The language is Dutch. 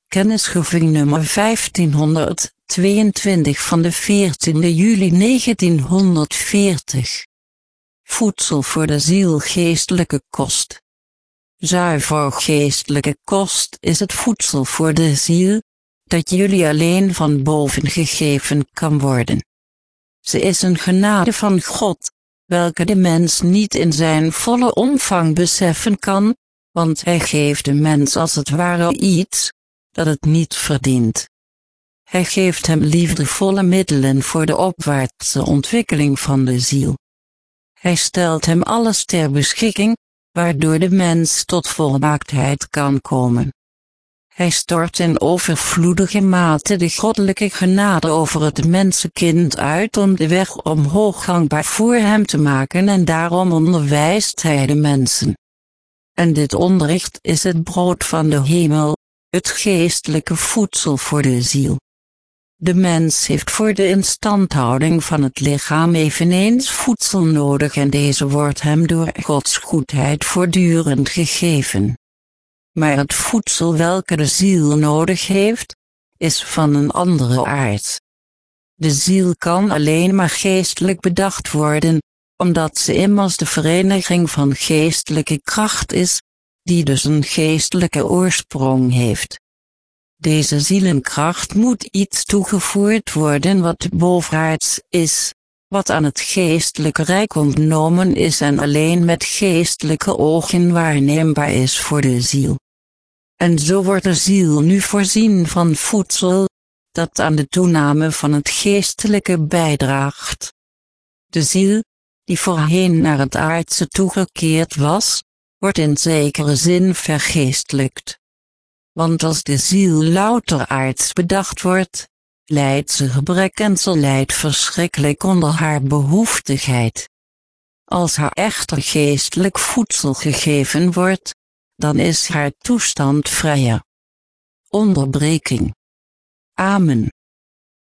Kennisgeving nummer 1522 van de 14 juli 1940. Voedsel voor de ziel, geestelijke kost. Zuiver geestelijke kost is het voedsel voor de ziel, dat jullie alleen van boven gegeven kan worden. Ze is een genade van God, welke de mens niet in zijn volle omvang beseffen kan, want hij geeft de mens als het ware iets, dat het niet verdient. Hij geeft hem liefdevolle middelen voor de opwaartse ontwikkeling van de ziel. Hij stelt hem alles ter beschikking, waardoor de mens tot volmaaktheid kan komen. Hij stort in overvloedige mate de goddelijke genade over het mensenkind uit om de weg omhoog gangbaar voor hem te maken, en daarom onderwijst hij de mensen. En dit onderricht is het brood van de hemel, het geestelijke voedsel voor de ziel. De mens heeft voor de instandhouding van het lichaam eveneens voedsel nodig, en deze wordt hem door Gods goedheid voortdurend gegeven. Maar het voedsel welke de ziel nodig heeft, is van een andere aard. De ziel kan alleen maar geestelijk bedacht worden, omdat ze immers de vereniging van geestelijke kracht is, die dus een geestelijke oorsprong heeft. Deze zielenkracht moet iets toegevoegd worden wat bovenaards is, wat aan het geestelijke rijk ontnomen is en alleen met geestelijke ogen waarneembaar is voor de ziel. En zo wordt de ziel nu voorzien van voedsel, dat aan de toename van het geestelijke bijdraagt. De ziel, die voorheen naar het aardse toegekeerd was, wordt in zekere zin vergeestelijkt. Want als de ziel louter aards bedacht wordt, lijdt ze gebrek en ze lijdt verschrikkelijk onder haar behoeftigheid. Als haar echter geestelijk voedsel gegeven wordt, dan is haar toestand vrijer. Onderbreking. Amen.